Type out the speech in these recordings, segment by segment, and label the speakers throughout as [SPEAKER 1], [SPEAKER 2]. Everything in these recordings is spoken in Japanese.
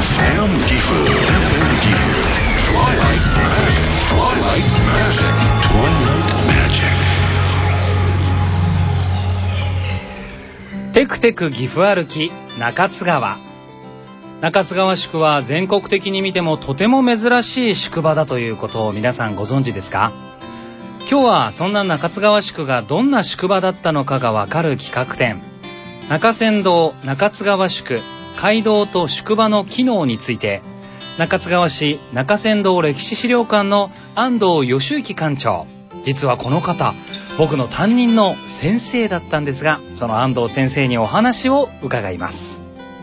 [SPEAKER 1] テクテク岐阜歩き中津川。中津川宿は全国的に見てもとても珍しい宿場だということを皆さんご存知ですか？今日はそんな中津川宿がどんな宿場だったのかがわかる企画展、中山道中津川宿街道と宿場の機能について、中津川市中山道歴史資料館の安藤義行館長、実はこの方僕の担任の先生だったんですが、その安藤先生にお話を伺います。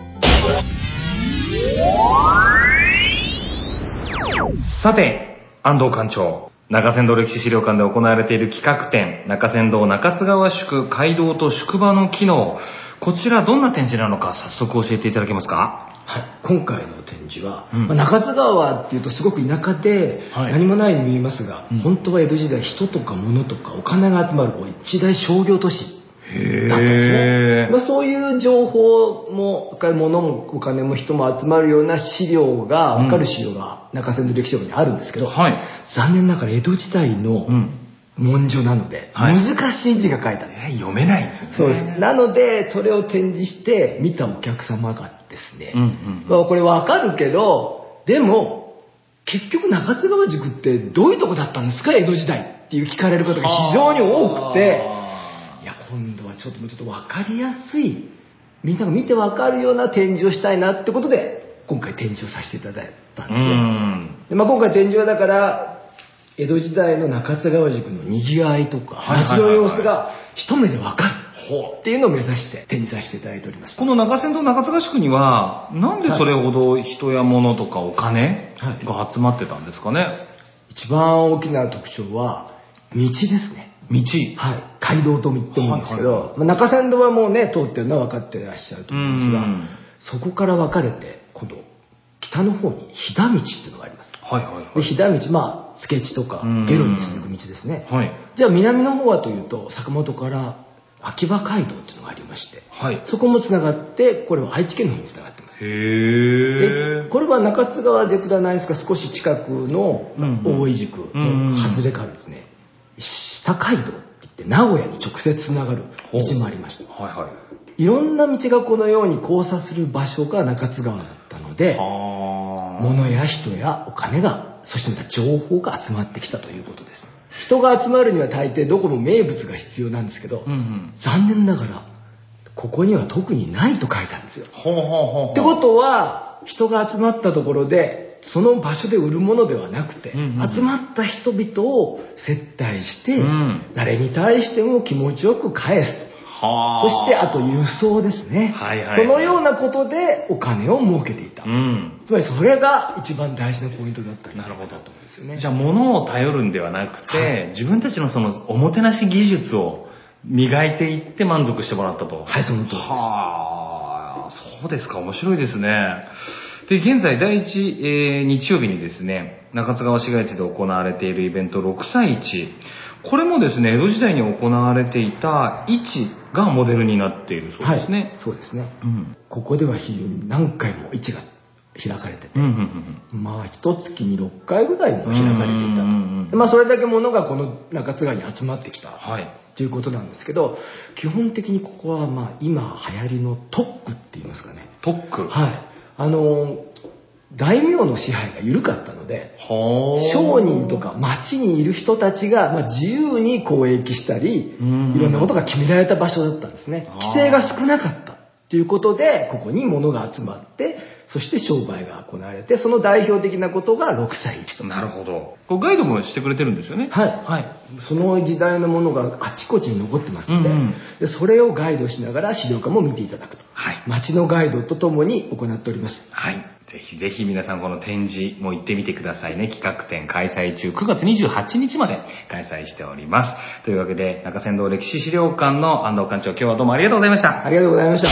[SPEAKER 1] さて安藤館長、中山道歴史資料館で行われている企画展、中山道中津川宿街道と宿場の機能、こちらどんな展示なのか早速教えていただけますか？
[SPEAKER 2] はい、今回の展示は、中津川っていうとすごく田舎で何もないように見えますが、本当は江戸時代人とか物とかお金が集まる一大商業都市だったんですね。そういう情報も物もお金も人も集まるような資料が分かる資料が中山道歴史資料館にあるんですけど、残念ながら江戸時代の文書なので、難しい字が書いてあるんです。
[SPEAKER 1] 読めないんですよね。
[SPEAKER 2] そうです。なのでそれを展示して見たお客様がですね、これわかるけど、でも結局中津川宿ってどういうとこだったんですか江戸時代っていう聞かれることが非常に多くて、いや今度はちょっとわかりやすい、みんなが見てわかるような展示をしたいなってことで今回展示をさせていただいたんですね。で、今回展示はだから江戸時代の中津川宿の賑わいとか街の様子が一目でわかるっていうのを目指して展示させていただいております。
[SPEAKER 1] この中山道中津川宿にはなんでそれほど人や物とかお金が集まってたんですかね？
[SPEAKER 2] 一番大きな特徴は道ですね。
[SPEAKER 1] 道、
[SPEAKER 2] 街道と言ってもいいんですけど、中山道はもうね通ってるのは分かっていらっしゃると思いますが、そこから分かれて今度北の方に飛騨道っていうのがあります。で飛騨道、助地とか下呂に続く道ですね。じゃあ南の方はというと坂本から秋葉街道っていうのがありまして、そこもつながって、これは愛知県の方につながってます。でこれは中津川宿ではないですが少し近くの大井宿の外れからですね、下街道って言って名古屋に直接つながる道もありました。いろんな道がこのように交差する場所が中津川だったので、物や人やお金が、そしてまた情報が集まってきたということです。人が集まるには大抵どこも名物が必要なんですけど、残念ながらここには特にないと書いてあるんですよ。ってことは人が集まったところでその場所で売るものではなくて、集まった人々を接待して、誰に対しても気持ちよく返すと。そしてあと輸送ですね。そのようなことでお金を儲けていた。つまりそれが一番大事なポイントだったんだと思うんですよね。
[SPEAKER 1] じゃあ物を頼るんではなくて、自分たちのそのおもてなし技術を磨いていって満足してもらったと。
[SPEAKER 2] その通り
[SPEAKER 1] です。そうですか、面白いですね。で現在第1、日曜日にですね、中津川市街地で行われているイベント6歳市、これもですね江戸時代に行われていた市がモデルになっているそうですね。
[SPEAKER 2] そうですね。ここでは非常に何回も市が開かれてて、一月に6回ぐらいも開かれていたと。それだけ物がこの中津川に集まってきたということなんですけど、基本的にここは今流行りの特区って言いますかね。
[SPEAKER 1] 特区。
[SPEAKER 2] 大名の支配が緩かったので、商人とか町にいる人たちが自由に交易したり、いろんなことが決められた場所だったんですね。規制が少なかったということで、ここに物が集まって、そして商売が行われて、その代表的なことが6歳市と。
[SPEAKER 1] なるほど。これガイドもしてくれてるんですよね。
[SPEAKER 2] その時代のものがあちこちに残ってますので、それをガイドしながら資料館も見ていただくと。町のガイドとともに行っております。
[SPEAKER 1] ぜひぜひ皆さんこの展示も行ってみてくださいね。企画展開催中、9月28日まで開催しております。というわけで中山道歴史資料館の安藤館長、今日はどうもありがとうございました。
[SPEAKER 2] ありがとうございました。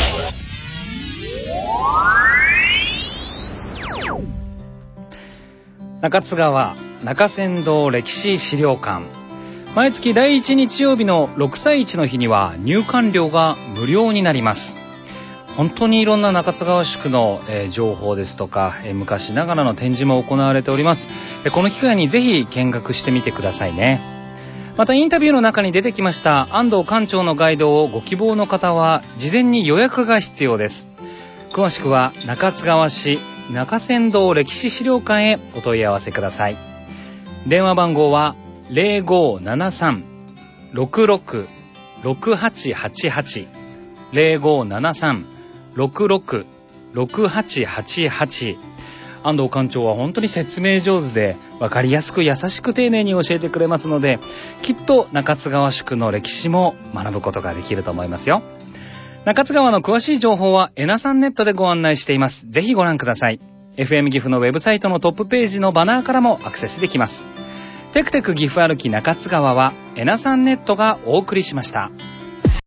[SPEAKER 1] 中津川中山道歴史資料館、毎月第1日曜日の6歳市の日には入館料が無料になります。 本当にいろんな中津川宿の、情報ですとか、昔ながらの展示も行われております。この機会にぜひ見学してみてくださいね。またインタビューの中に出てきました安藤館長のガイドをご希望の方は事前に予約が必要です。詳しくは中津川市中山道歴史資料館へお問い合わせください。電話番号は 0573-66-6888 0573-66-6888。安藤館長は本当に説明上手で分かりやすく優しく丁寧に教えてくれますので、きっと中津川宿の歴史も学ぶことができると思いますよ。中津川の詳しい情報はエナさんネットでご案内しています。ぜひご覧ください。 FM 岐阜のウェブサイトのトップページのバナーからもアクセスできます。テクテク岐阜歩き中津川はエナさんネットがお送りしました。